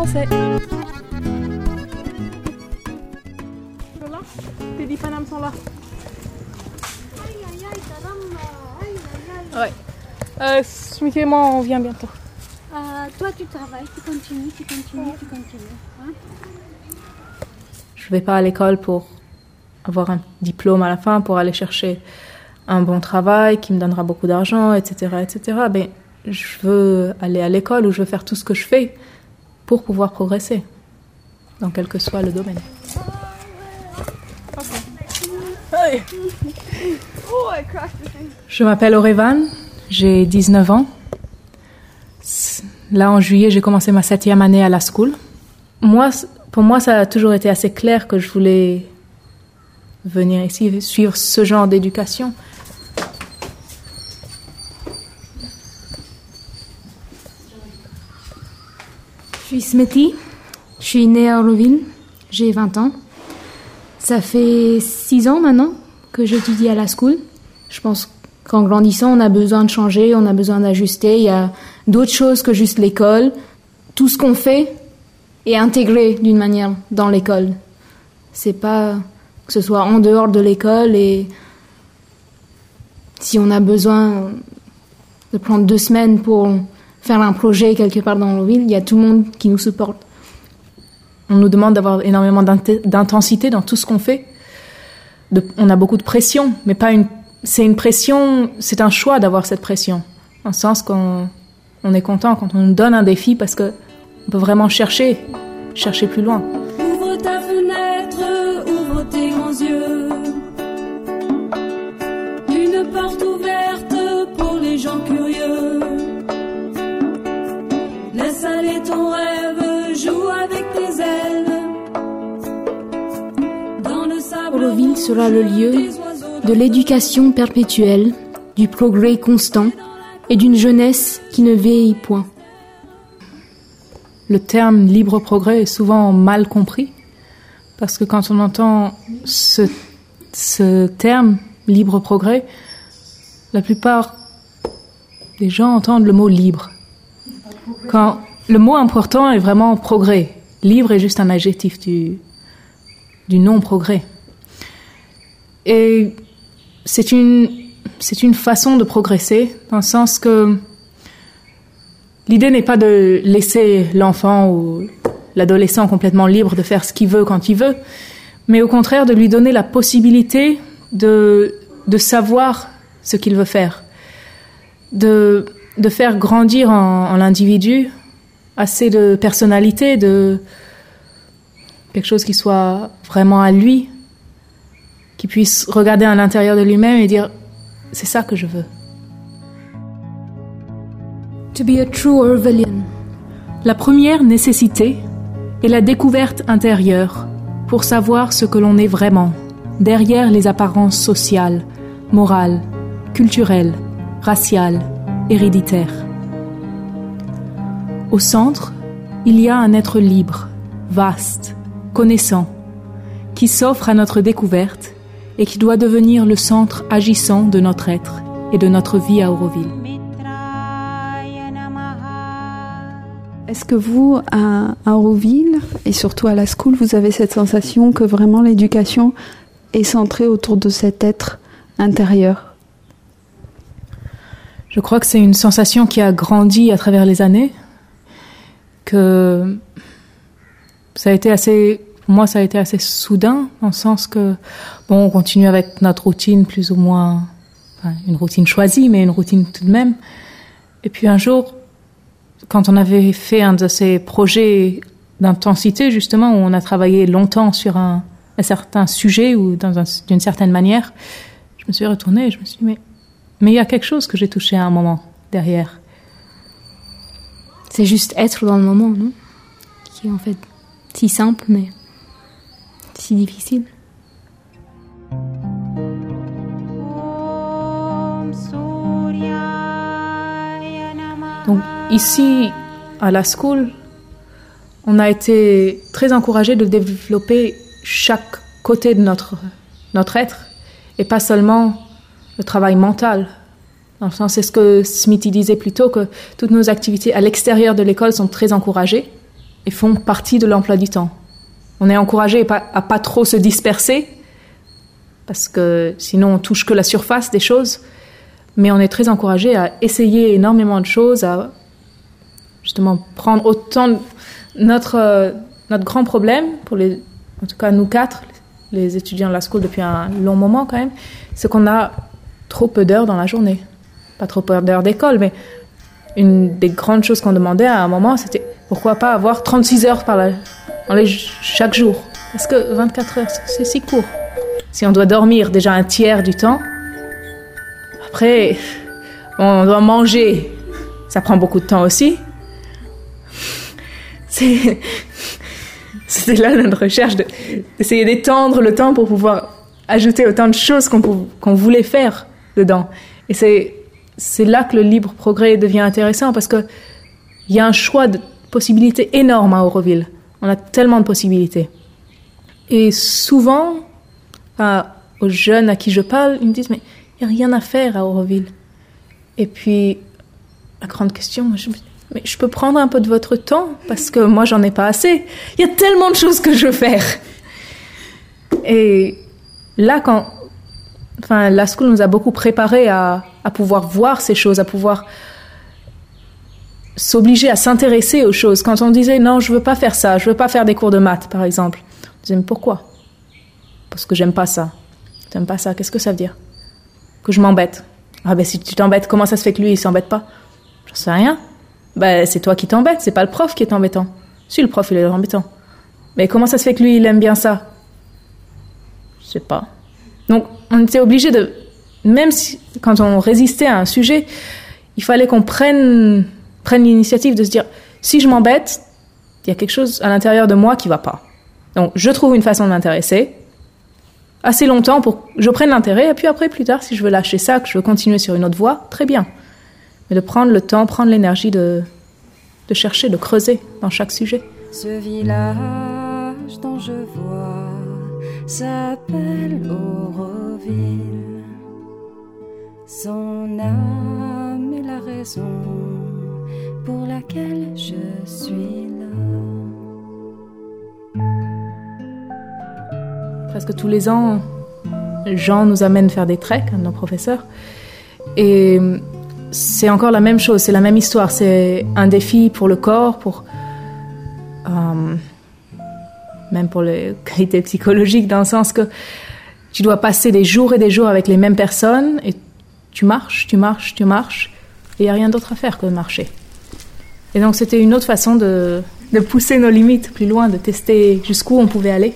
français. Voilà, tes 10 Paname sont là. Ouais. Smith et moi, on vient bientôt. Toi, tu travailles, tu continues. Hein? Je vais pas à l'école pour avoir un diplôme à la fin, pour aller chercher un bon travail qui me donnera beaucoup d'argent, etc., etc. Ben, je veux aller à l'école où je veux faire tout ce que je fais pour pouvoir progresser, dans quel que soit le domaine. Okay. Je m'appelle Orevan, j'ai 19 ans. Là, en juillet, j'ai commencé ma 7e année à la school. Pour moi, ça a toujours été assez clair que je voulais venir ici, suivre ce genre d'éducation. Je suis Smithy, je suis née à Auroville, j'ai 20 ans. Ça fait 6 ans maintenant que j'étudie à la school. Je pense qu'en grandissant, on a besoin de changer, on a besoin d'ajuster. Il y a d'autres choses que juste l'école. Tout ce qu'on fait est intégré d'une manière dans l'école. C'est pas que ce soit en dehors de l'école et si on a besoin de prendre 2 semaines pour faire un projet quelque part dans la ville, il y a tout le monde qui nous supporte. On nous demande d'avoir énormément d'intensité dans tout ce qu'on fait. On a beaucoup de pression, mais c'est une pression, c'est un choix d'avoir cette pression. Dans le sens qu'on est content quand on nous donne un défi parce qu'on peut vraiment chercher plus loin. Ouvre ta fenêtre, ouvre tes grands yeux. Une porte ouverte pour les gens curieux. Laisse aller ton rêve, joue avec tes ailes. Dans le sable Auroville sera le lieu de l'éducation perpétuelle, du progrès constant et d'une jeunesse qui ne vieillit point. Le terme libre progrès est souvent mal compris parce que quand on entend ce terme libre progrès, la plupart des gens entendent le mot libre. Quand le mot important est vraiment progrès. Libre est juste un adjectif du non-progrès. Et c'est une façon de progresser, dans le sens que l'idée n'est pas de laisser l'enfant ou l'adolescent complètement libre de faire ce qu'il veut quand il veut, mais au contraire de lui donner la possibilité de savoir ce qu'il veut faire, de faire grandir en l'individu assez de personnalité, de quelque chose qui soit vraiment à lui, qui puisse regarder à l'intérieur de lui-même et dire « c'est ça que je veux ». To be a true Aurovillian. La première nécessité est la découverte intérieure pour savoir ce que l'on est vraiment, derrière les apparences sociales, morales, culturelles, raciales, héréditaires. Au centre, il y a un être libre, vaste, connaissant, qui s'offre à notre découverte et qui doit devenir le centre agissant de notre être et de notre vie à Auroville. Est-ce que vous, à Auroville, et surtout à la school, vous avez cette sensation que vraiment l'éducation est centrée autour de cet être intérieur ? Je crois que c'est une sensation qui a grandi à travers les années, que ça a été assez soudain, dans le sens que, on continue avec notre routine plus ou moins, une routine choisie, mais une routine tout de même. Et puis un jour, quand on avait fait un de ces projets d'intensité, justement, où on a travaillé longtemps sur un certain sujet ou d'une certaine manière, je me suis retournée et je me suis dit, mais il y a quelque chose que j'ai touché à un moment derrière. C'est juste être dans le moment, non ? Qui est en fait si simple, mais si difficile. Donc ici, à la school, on a été très encouragés de développer chaque côté de notre être et pas seulement le travail mental. Dans le sens, c'est ce que Smithy disait plus tôt, que toutes nos activités à l'extérieur de l'école sont très encouragées, et font partie de l'emploi du temps. On est encouragé à pas trop se disperser, parce que sinon on touche que la surface des choses, mais on est très encouragé à essayer énormément de choses, à justement prendre autant notre grand problème, en tout cas nous 4, les étudiants de la school depuis un long moment quand même, c'est qu'on a trop peu d'heures dans la journée. Pas trop peu d'heures d'école, mais une des grandes choses qu'on demandait à un moment, c'était pourquoi pas avoir 36 heures chaque jour. Parce que 24 heures, c'est si court. Si on doit dormir déjà un tiers du temps, après, on doit manger. Ça prend beaucoup de temps aussi. C'était là notre recherche d'essayer d'étendre le temps pour pouvoir ajouter autant de choses qu'on voulait faire dedans. Et c'est là que le libre progrès devient intéressant, parce qu'il y a un choix de possibilités énorme à Auroville. On a tellement de possibilités. Et souvent, aux jeunes à qui je parle, ils me disent « mais il n'y a rien à faire à Auroville ». Et puis, la grande question, mais je peux prendre un peu de votre temps, parce que moi, j'en ai pas assez. Il y a tellement de choses que je veux faire. Et là, la school nous a beaucoup préparés à pouvoir voir ces choses, à pouvoir s'obliger à s'intéresser aux choses. Quand on disait « non, je veux pas faire ça, je veux pas faire des cours de maths », par exemple, on disait « mais pourquoi ?» Parce que j'aime pas ça. T'aimes pas ça, qu'est-ce que ça veut dire? Que je m'embête. Ah ben si tu t'embêtes, comment ça se fait que lui, il s'embête pas? J'en sais rien. Ben c'est toi qui t'embêtes, c'est pas le prof qui est embêtant. Si, le prof, il est embêtant. Mais comment ça se fait que lui, il aime bien ça? Je sais pas. Donc, on était obligé de... Même si, quand on résistait à un sujet, il fallait qu'on prenne l'initiative de se dire, si je m'embête, il y a quelque chose à l'intérieur de moi qui va pas. Donc, je trouve une façon de m'intéresser, assez longtemps pour que je prenne l'intérêt, et puis après, plus tard, si je veux lâcher ça, que je veux continuer sur une autre voie, très bien. Mais de prendre le temps, prendre l'énergie de chercher, de creuser dans chaque sujet. Ce village dont je vois s'appelle Auroville. Son âme est la raison pour laquelle je suis là. Presque tous les ans, Jean nous amène faire des treks, un de nos professeurs. Et c'est encore la même chose, c'est la même histoire. C'est un défi pour le corps, même pour les qualités psychologiques, dans le sens que tu dois passer des jours et des jours avec les mêmes personnes, et tu marches, et il n'y a rien d'autre à faire que de marcher. Et donc c'était une autre façon de pousser nos limites plus loin, de tester jusqu'où on pouvait aller.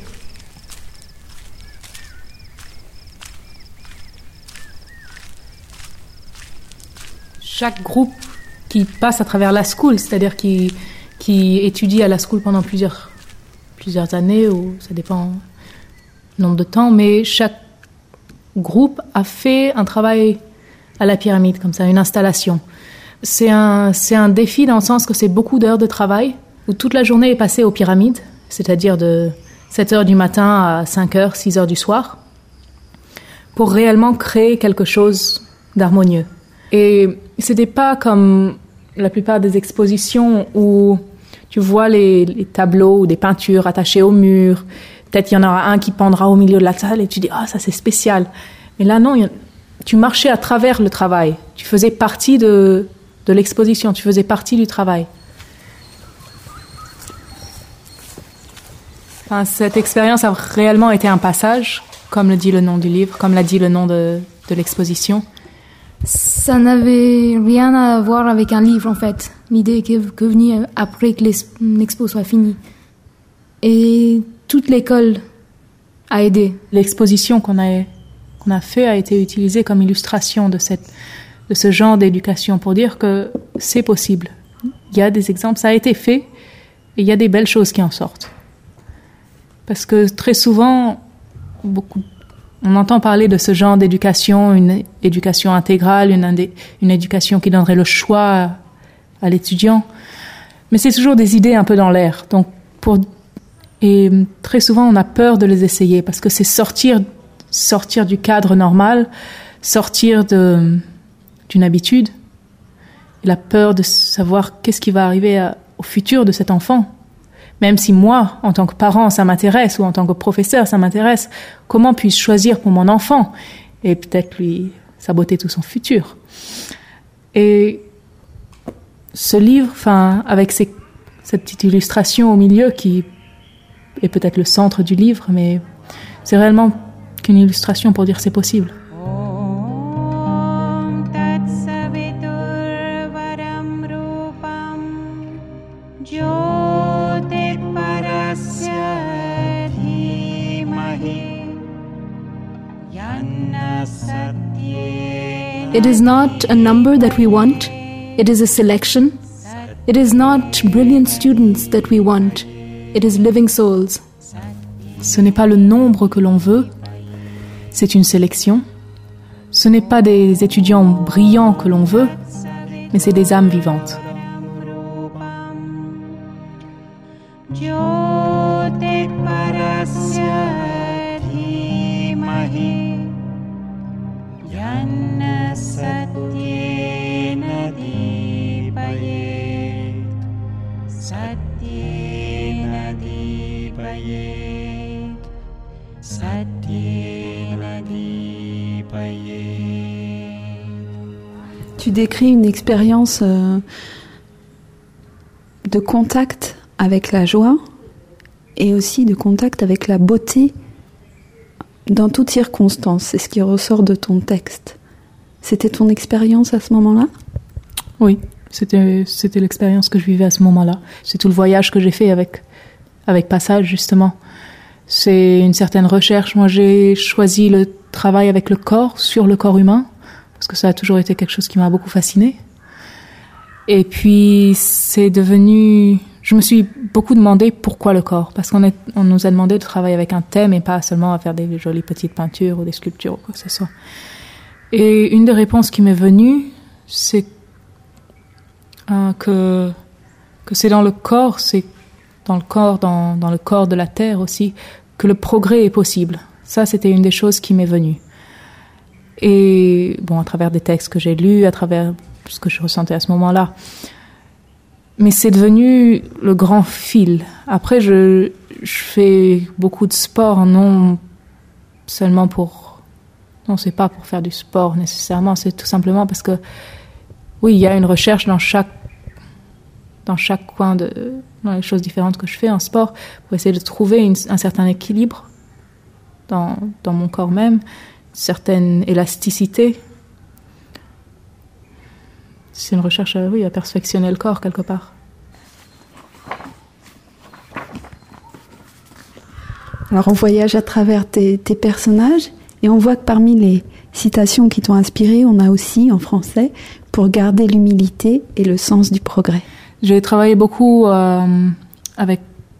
Chaque groupe qui passe à travers la school, c'est-à-dire qui étudie à la school pendant plusieurs années, ou ça dépend du nombre de temps, mais chaque groupe a fait un travail à la pyramide, comme ça, une installation. C'est un défi dans le sens que c'est beaucoup d'heures de travail, où toute la journée est passée aux pyramides, c'est-à-dire de 7h du matin à 5h, 6h du soir, pour réellement créer quelque chose d'harmonieux. Et c'était pas comme la plupart des expositions où tu vois les tableaux ou des peintures attachées au mur. Peut-être il y en aura un qui pendra au milieu de la salle et tu dis « Ah, ça c'est spécial ». Mais là, non, tu marchais à travers le travail. Tu faisais partie de l'exposition, tu faisais partie du travail. Enfin, cette expérience a réellement été un passage, comme le dit le nom du livre, comme l'a dit le nom de l'exposition. Ça n'avait rien à voir avec un livre, en fait. L'idée est venue après que l'expo soit finie. Et toute l'école a aidé. L'exposition qu'on a fait a été utilisée comme illustration de ce genre d'éducation pour dire que c'est possible. Il y a des exemples, ça a été fait, et il y a des belles choses qui en sortent. Parce que très souvent, on entend parler de ce genre d'éducation, une éducation intégrale, une éducation qui donnerait le choix à l'étudiant. Mais c'est toujours des idées un peu dans l'air. Et très souvent, on a peur de les essayer parce que c'est sortir du cadre normal, sortir d'une habitude. Et la peur de savoir qu'est-ce qui va arriver au futur de cet enfant. Même si moi, en tant que parent, ça m'intéresse, ou en tant que professeur, ça m'intéresse, comment puis-je choisir pour mon enfant et peut-être lui saboter tout son futur? Et ce livre, avec cette petite illustration au milieu qui est peut-être le centre du livre, mais c'est réellement qu'une illustration pour dire c'est possible. It is not a number that we want, it is a selection. It is not brilliant students that we want, it is living souls. Ce n'est pas le nombre que l'on veut, c'est une sélection. Ce n'est pas des étudiants brillants que l'on veut, mais c'est des âmes vivantes. Tu décris une expérience de contact avec la joie et aussi de contact avec la beauté dans toutes circonstances. C'est ce qui ressort de ton texte. C'était ton expérience à ce moment-là ? Oui, c'était l'expérience que je vivais à ce moment-là. C'est tout le voyage que j'ai fait avec Passage, justement. C'est une certaine recherche. Moi, j'ai choisi le travail avec le corps, sur le corps humain, parce que ça a toujours été quelque chose qui m'a beaucoup fascinée. Et puis, c'est devenu... Je me suis beaucoup demandé pourquoi le corps, parce qu'on nous a demandé de travailler avec un thème et pas seulement à faire des jolies petites peintures ou des sculptures ou quoi que ce soit. Et une des réponses qui m'est venue, c'est que c'est dans le corps, c'est dans le corps de la terre aussi, que le progrès est possible. Ça, c'était une des choses qui m'est venue. Et bon, à travers des textes que j'ai lus, à travers ce que je ressentais à ce moment-là. Mais c'est devenu le grand fil. Après, je fais beaucoup de sport, non seulement pour... Non, c'est pas pour faire du sport nécessairement, c'est tout simplement parce que, oui, il y a une recherche dans chaque coin, dans les choses différentes que je fais en sport, pour essayer de trouver un certain équilibre dans mon corps même, une certaine élasticité. C'est une recherche à perfectionner le corps quelque part. Alors on voyage à travers tes personnages et on voit que parmi les citations qui t'ont inspiré, on a aussi en français « Pour garder l'humilité et le sens du progrès ». J'ai travaillé beaucoup avec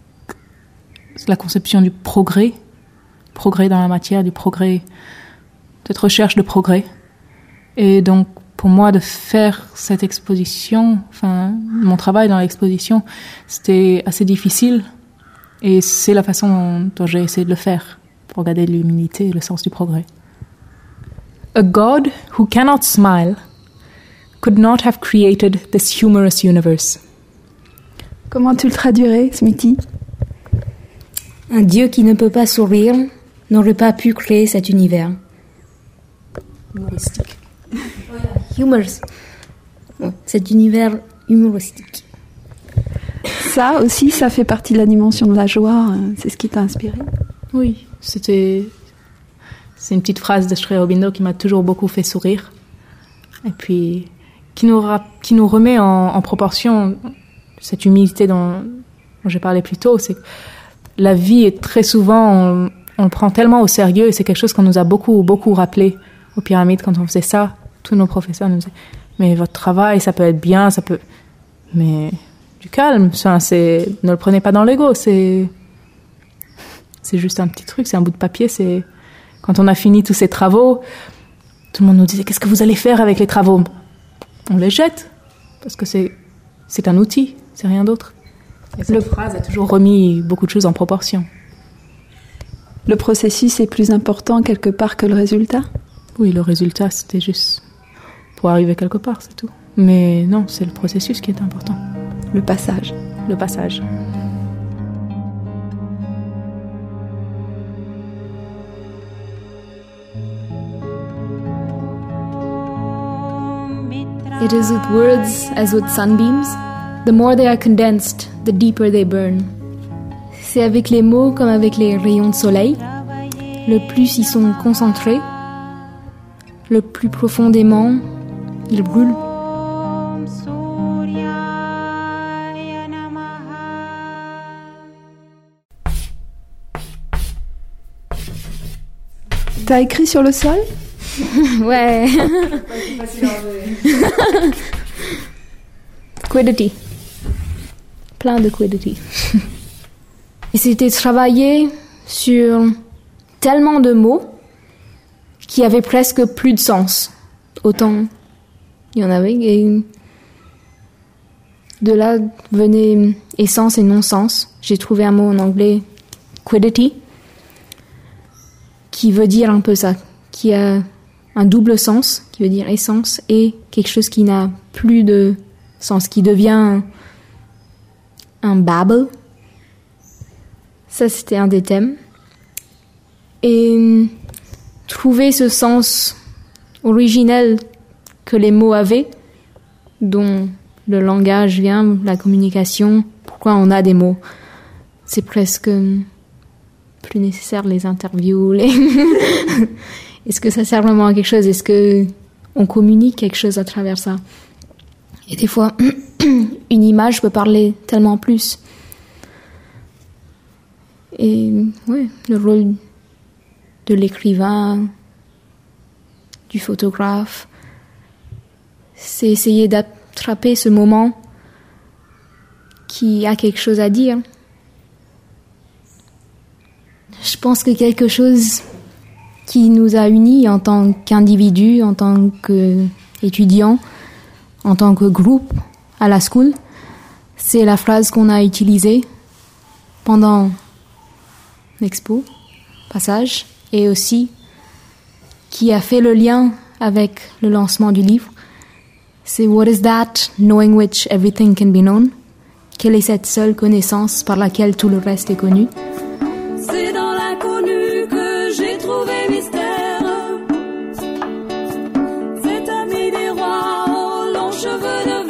la conception du progrès dans la matière, du progrès, cette recherche de progrès. Et donc, pour moi, de faire cette exposition, mon travail dans l'exposition, c'était assez difficile. Et c'est la façon dont j'ai essayé de le faire, pour garder l'humilité et le sens du progrès. A God who cannot smile could not have created this humorous universe. Comment tu le traduirais, Smithy ? Un Dieu qui ne peut pas sourire n'aurait pas pu créer cet univers. Humoristique. Humorous. Cet univers humoristique. Ça aussi, ça fait partie de la dimension de la joie. C'est ce qui t'a inspiré ? Oui, c'est une petite phrase de Sri Aurobindo qui m'a toujours beaucoup fait sourire. Et puis, qui nous remet en proportion cette humilité dont j'ai parlé plus tôt. C'est que la vie est très souvent, on le prend tellement au sérieux et c'est quelque chose qu'on nous a beaucoup, beaucoup rappelé aux pyramides quand on faisait ça. Tous nos professeurs nous disaient, mais votre travail, ça peut être bien, ça peut... Mais du calme, ne le prenez pas dans l'ego, c'est juste un petit truc, c'est un bout de papier, c'est... Quand on a fini tous ces travaux, tout le monde nous disait, qu'est-ce que vous allez faire avec les travaux ? On les jette, parce que c'est un outil, c'est rien d'autre. Et cette phrase a toujours remis beaucoup de choses en proportion. Le processus est plus important quelque part que le résultat ? Oui, le résultat, c'était juste pour arriver quelque part, c'est tout. Mais non, c'est le processus qui est important. Le passage. Le passage. It is with words as with sunbeams. The more they are condensed, the deeper they burn. C'est avec les mots comme avec les rayons de soleil. Le plus ils sont concentrés, le plus profondément ils brûlent. T'as écrit sur le sol ? Ouais. Quiddity. Plein de quiddity. Et c'était travailler sur tellement de mots qui avaient presque plus de sens. Autant il y en avait. Et de là venait essence et non-sens. J'ai trouvé un mot en anglais, quiddity, qui veut dire un peu ça, qui a un double sens, qui veut dire essence, et quelque chose qui n'a plus de sens, qui devient un babble. Ça, c'était un des thèmes. Et trouver ce sens originel que les mots avaient, dont le langage vient, la communication, pourquoi on a des mots. C'est presque plus nécessaire les interviews, Est-ce que ça sert vraiment à quelque chose? Est-ce que on communique quelque chose à travers ça? Et des fois, une image peut parler tellement plus. Et ouais, le rôle de l'écrivain, du photographe, c'est essayer d'attraper ce moment qui a quelque chose à dire. Je pense que quelque chose qui nous a unis en tant qu'individus, en tant qu'étudiants, en tant que groupe à la school, c'est la phrase qu'on a utilisée pendant l'expo, passage, et aussi qui a fait le lien avec le lancement du livre. C'est « What is that, knowing which everything can be known ?» Quelle est cette seule connaissance par laquelle tout le reste est connu? C'est dans l'inconnu que j'ai trouvé mystère. Cet ami des rois aux longs cheveux de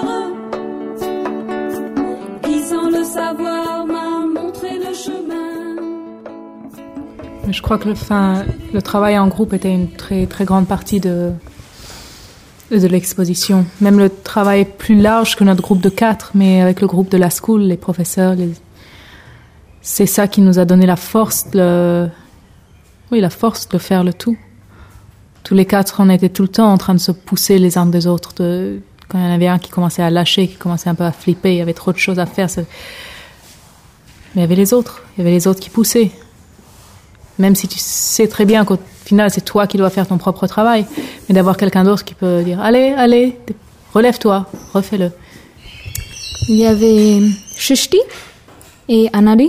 verre, qui sans le savoir m'a montré le chemin. Je crois que le travail en groupe était une très, très grande partie de l'exposition. Même le travail plus large que notre groupe de 4, mais avec le groupe de la school, les professeurs, c'est ça qui nous a donné la force de faire le tout. Tous les 4, on était tout le temps en train de se pousser les uns des autres. Quand il y en avait un qui commençait à lâcher, qui commençait un peu à flipper, il y avait trop de choses à faire. Mais il y avait les autres qui poussaient. Même si tu sais très bien qu'au final, c'est toi qui dois faire ton propre travail, mais d'avoir quelqu'un d'autre qui peut dire « Allez, relève-toi, refais-le ». Il y avait Shrishti et Anari.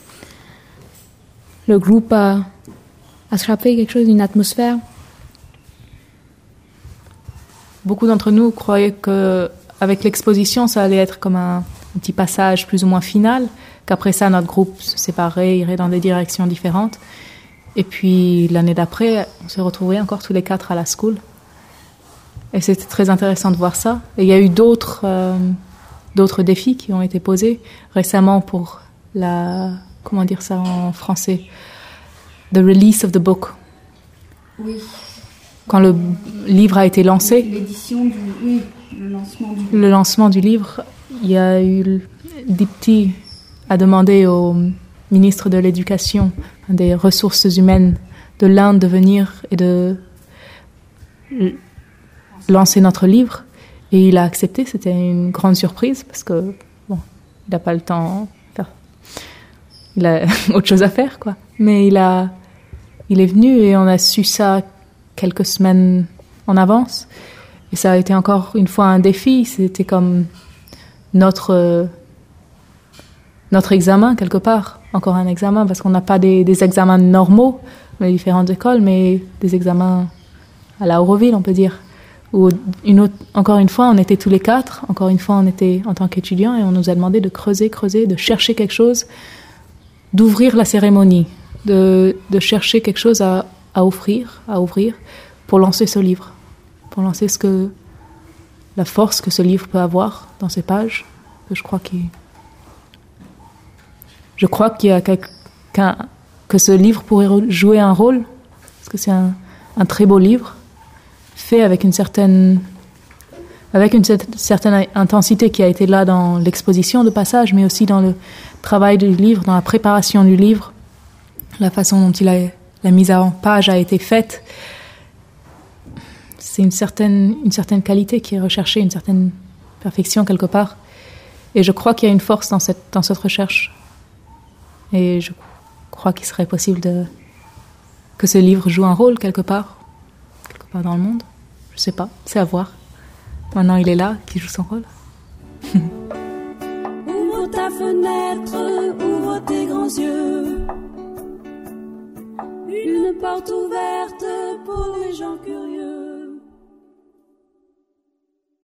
Le groupe a attrapé quelque chose, une atmosphère. Beaucoup d'entre nous croyaient qu'avec l'exposition, ça allait être comme un petit passage plus ou moins final, qu'après ça, notre groupe se séparait, irait dans des directions différentes. Et puis, l'année d'après, on s'est retrouvés encore tous les 4 à la school. Et c'était très intéressant de voir ça. Et il y a eu d'autres défis qui ont été posés récemment pour comment dire ça en français? The release of the book. Oui. Quand le livre a été lancé. L'édition le lancement du livre, il y a eu Dipti a demandé au ministre de l'Éducation, des ressources humaines de l'Inde de venir et de lancer notre livre. Et il a accepté, c'était une grande surprise parce que, il n'a pas le temps, il a autre chose à faire, quoi. Mais il est venu et on a su ça quelques semaines en avance. Et ça a été encore une fois un défi, c'était comme notre examen, quelque part. Encore un examen, parce qu'on n'a pas des examens normaux dans les différentes écoles, mais des examens à la Auroville, on peut dire. Ou encore une fois, on était tous les 4, encore une fois, on était en tant qu'étudiants, et on nous a demandé de creuser, de chercher quelque chose, d'ouvrir la cérémonie, de chercher quelque chose à ouvrir, pour lancer ce livre, pour lancer ce que la force que ce livre peut avoir dans ses pages. Je crois qu'il y a que ce livre pourrait jouer un rôle, parce que c'est un très beau livre, fait avec une certaine intensité qui a été là dans l'exposition de passage, mais aussi dans le travail du livre, dans la préparation du livre, la façon dont la mise en page a été faite. C'est une certaine qualité qui est recherchée, une certaine perfection quelque part. Et je crois qu'il y a une force dans cette recherche. Et je crois qu'il serait possible que ce livre joue un rôle quelque part dans le monde. Je sais pas, c'est à voir. Maintenant il est là, qui joue son rôle. Ouvre ta fenêtre, ouvre tes grands yeux. Une porte ouverte pour les gens curieux.